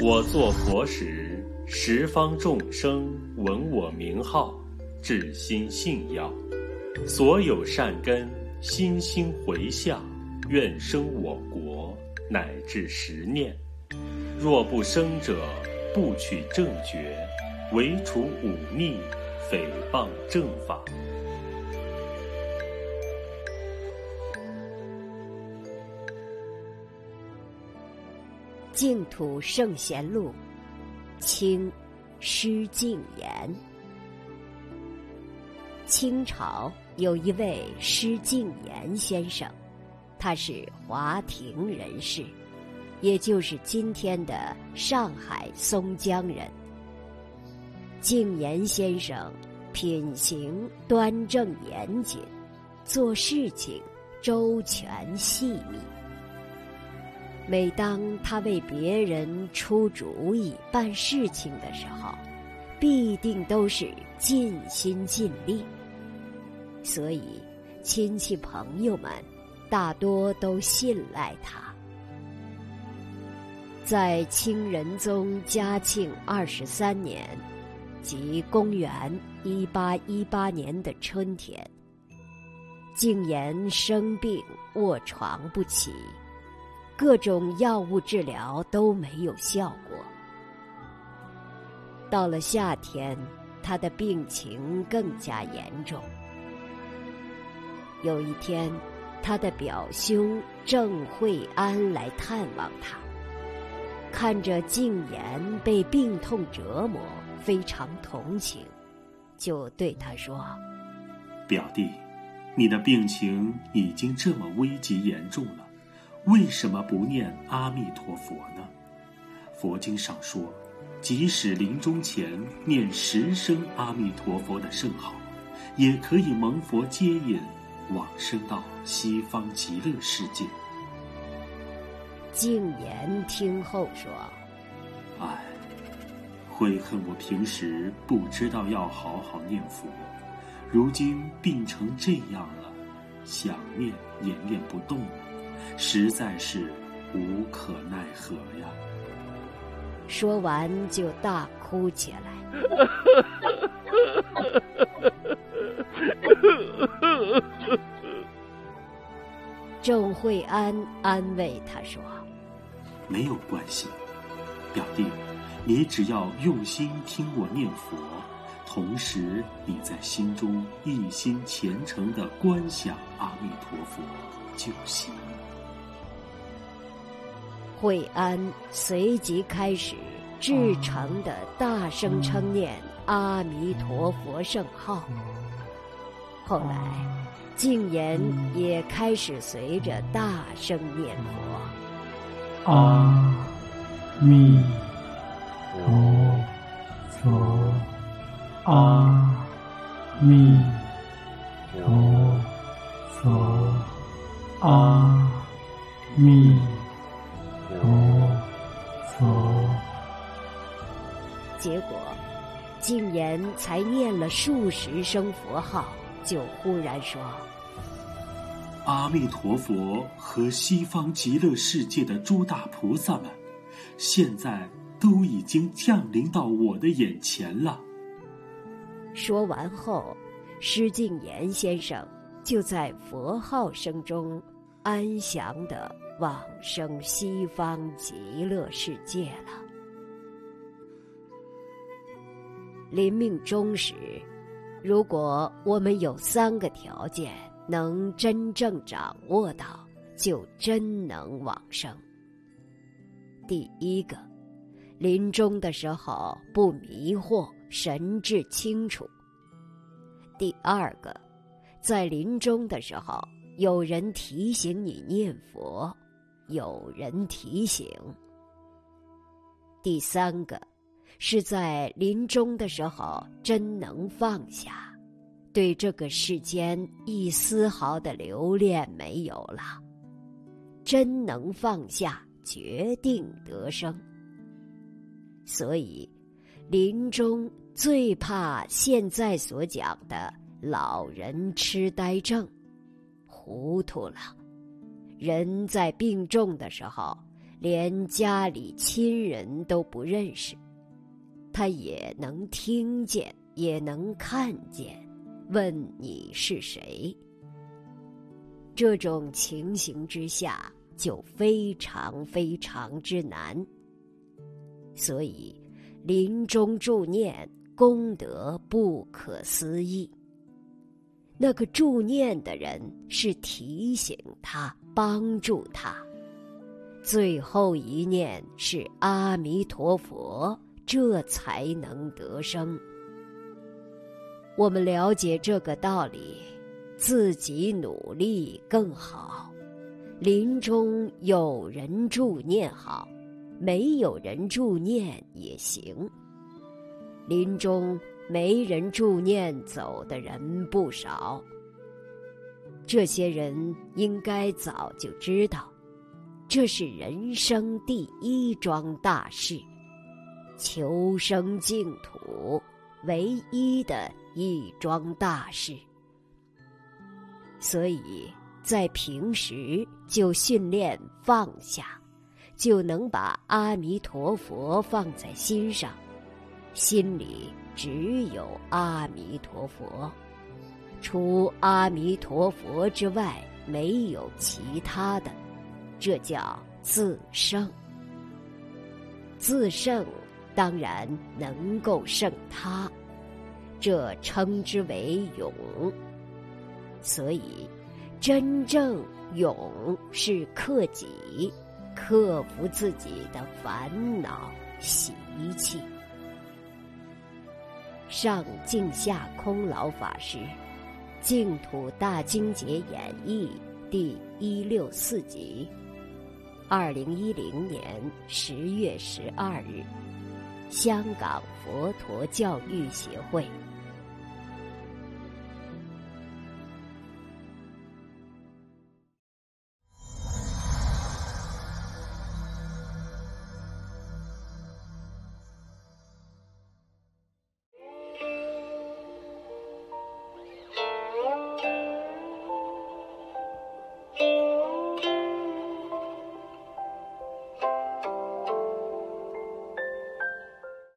我作佛时，十方众生闻我名号，至心信要，所有善根心心回向，愿生我国，乃至10念。若不生者，不取正觉，唯除忤逆，诽谤正法。 净土圣贤录，清，施敬言。清朝有一位施敬言先生，他是华亭人士，也就是今天的上海松江人。敬言先生品行端正严谨，做事情周全细密。每当他为别人出主意办事情的时候，必定都是尽心尽力，所以亲戚朋友们大多都信赖他。在清仁宗嘉庆23年，即公元1818年的春天，敬言生病卧床不起，各种药物治疗都没有效果。到了夏天，他的病情更加严重。有一天，他的表兄郑惠安来探望他，看着敬言被病痛折磨，非常同情，就对他说： 表弟，你的病情已经这么危急严重了，为什么不念阿弥陀佛呢？佛经上说，即使临终前念10声阿弥陀佛的圣号，也可以蒙佛接引，往生到西方极乐世界。 敬言听后说： 唉，悔恨我平时不知道要好好念佛，如今病成这样了，想念也念不动了，实在是无可奈何呀。 说完就大哭起来。郑惠安安慰他说： 没有关系，表弟，你只要用心听我念佛，同时你在心中一心虔诚地观想阿弥陀佛就行。 惠安随即开始至诚地大声称念阿弥陀佛圣号。后来敬言也开始随着大声念佛： 阿弥陀佛，阿弥陀佛，阿弥陀佛。 结果敬言才念了数十声佛号，就忽然说： 阿弥陀佛和西方极乐世界的诸大菩萨们，现在都已经降临到我的眼前了。 说完后，施敬言先生就在佛号声中安详地往生西方极乐世界了。临命终时，如果我们有3个条件能真正掌握到，就真能往生。第一个，临终的时候不迷惑，神志清楚。第二个，在临终的时候，有人提醒你念佛，有人提醒。第三个，是在临终的时候真能放下，对这个世间一丝毫的留恋没有了，真能放下，决定得生。所以临终最怕现在所讲的老人痴呆症，糊涂了。人在病重的时候， 连家里亲人都不认识，他也能听见，也能看见，问你是谁。这种情形之下，就非常非常之难。所以临终助念功德不可思议。那个助念的人是提醒他，帮助他，最后一念是阿弥陀佛，这才能得生。我们了解这个道理，自己努力更好。临终有人助念好，没有人助念也行。临终没人助念走的人不少，这些人应该早就知道，这是人生第一桩大事，求生净土唯一的一桩大事。所以在平时就训练放下，就能把阿弥陀佛放在心上，心里只有阿弥陀佛，除阿弥陀佛之外没有其他的，这叫自胜。自胜当然能够胜他，这称之为勇。所以真正勇是克己，克服自己的烦恼习气。上净下空老法师《净土大经解演义》第164集，2010年10月12日，香港佛陀教育协会。